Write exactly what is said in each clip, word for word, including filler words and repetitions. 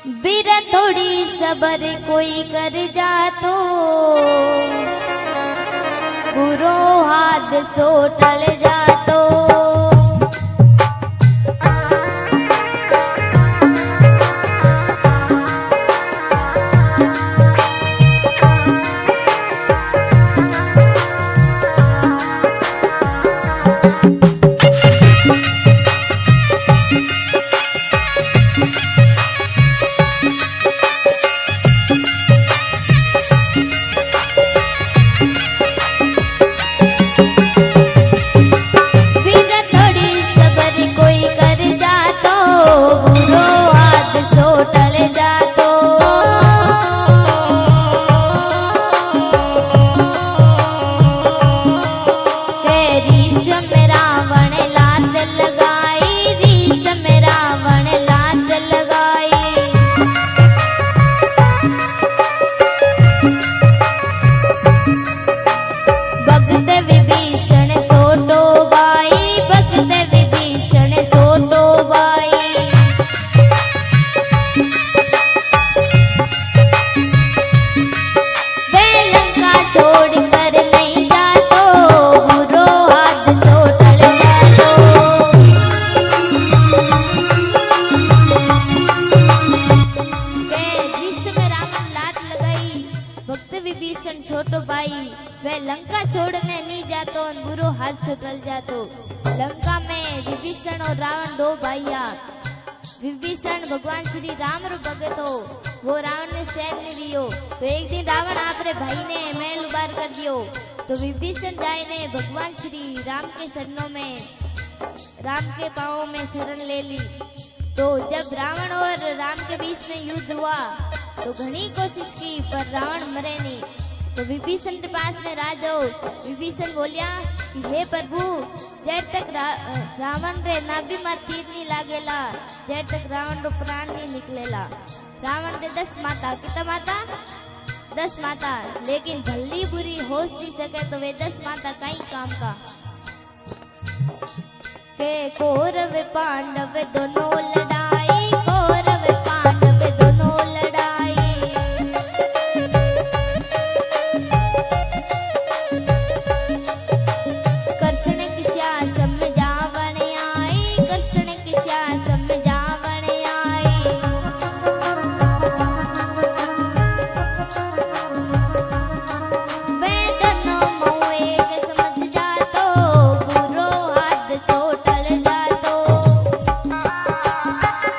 बीरा थोड़ी सबर कोई कर जा तो बुरो हाथ सो टल जा तो छोटो भाई वह लंका छोड़ने नहीं जातो और बुरो हाथ से टल जातो। लंका में विभीषण और रावण दो भाइया। विभीषण भगवान श्री राम रो भगत हो, वो रावण ने सहन नहीं दियो तो एक दिन रावण आपरे भाई ने महल उबार कर दियो। तो विभीषण जाए ने भगवान श्री राम के शरणों में राम के पांवों में शरण ले ली। तो जब रावण और राम के बीच में युद्ध हुआ तो घनी कोशिश की पर रावण मरे नहीं। तो विभीषण के पास में राजा विभीषण बोलिया कि हे प्रभु जब तक रा, रावण रे नाभि में तीर नहीं लागेला जब तक रावण रो प्राण नहीं निकलेला। रावण रे दस माता कितना माता दस माता लेकिन भली बुरी होश नहीं सके तो वे दस माता कई काम का। के कौरव पांडव दोनों लड़ाई कौरव पांडव दोनों लड़ाई कृष्ण किस्या समझावन आई कृष्ण किस्या समझावन आई। वे दोनों मुँह एक समझ जातो बुरो हाथ सो टल जातो।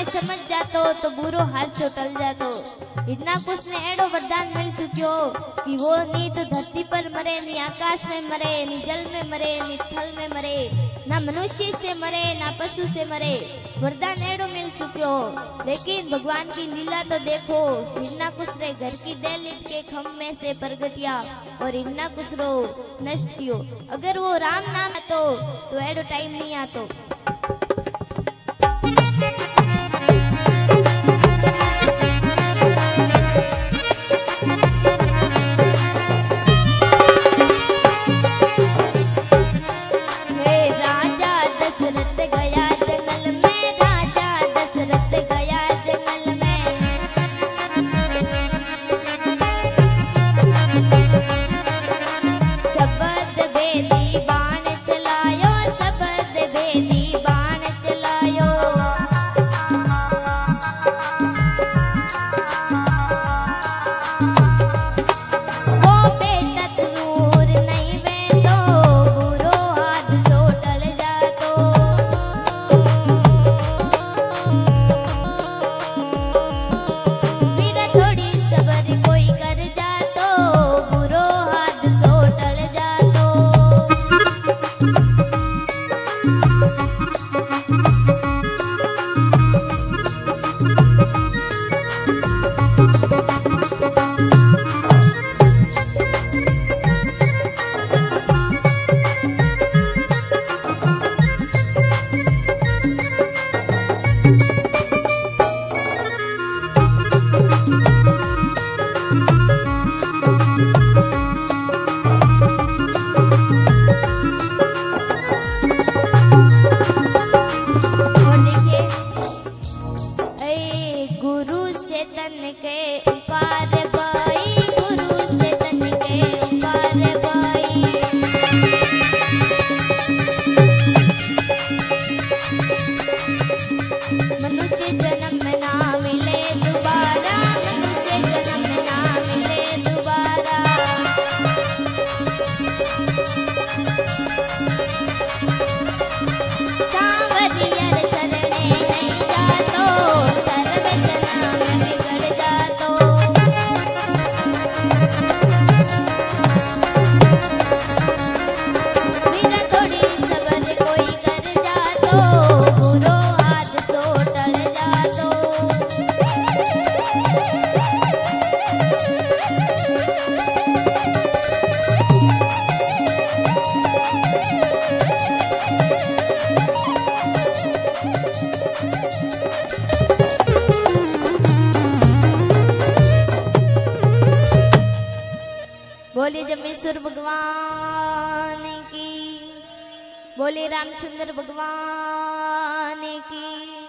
समझ जातो तो बुरो हाथ से टल जातो। इतना कुछ ने एडो वरदान मिल चुक्यो कि वो नी तो धरती पर मरे, नी आकाश में मरे, नी जल में मरे, नी थल में मरे, ना मनुष्य से मरे ना पशु से मरे। वरदान एडो मिल चुक्यो। लेकिन भगवान की लीला तो देखो, इतना कुछ रे घर की दहलीज के खम में से प्रगटिया और इतना कुछ रो नष्ट कियो। अगर वो राम नाम आतो तो एडो टाइम नहीं आतो। बोले जमेश्वर भगवान की, बोले रामचंद्र भगवान की।